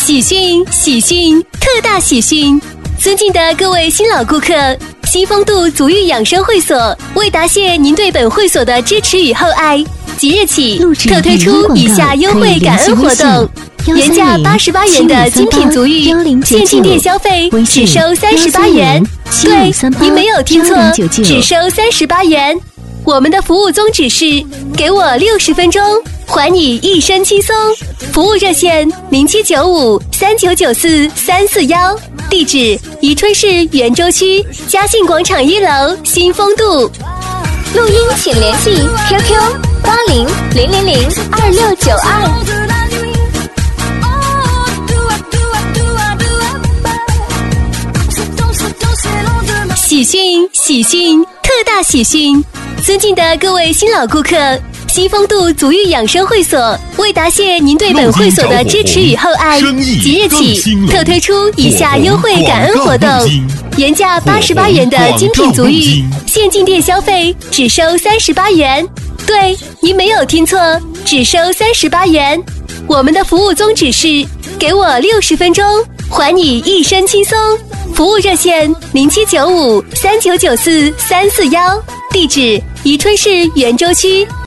喜讯喜讯，特大喜讯！尊敬的各位新老顾客，新风度足浴养生会所为答谢您对本会所的支持与厚爱，即日起特推出以下优惠感恩活动：原价88元的精品足浴，现进店消费只收38元。对，您没有听错，只收38元。我们的服务宗旨是给我60分钟，还你一身轻松。服务热线07953994-341，地址宜春市元州区嘉信广场1楼新风度。录音请联系 QQ8000022692。喜讯喜讯，特大喜讯！尊敬的各位新老顾客，新风度足浴养生会所为答谢您对本会所的支持与厚爱，即日起特推出以下优惠感恩活动：原价88元的精品足浴，现进店消费只收38元。对，您没有听错，只收38元。我们的服务宗旨是给我60分钟，还你一身轻松。服务热线07953994-341，地址宜春市元州区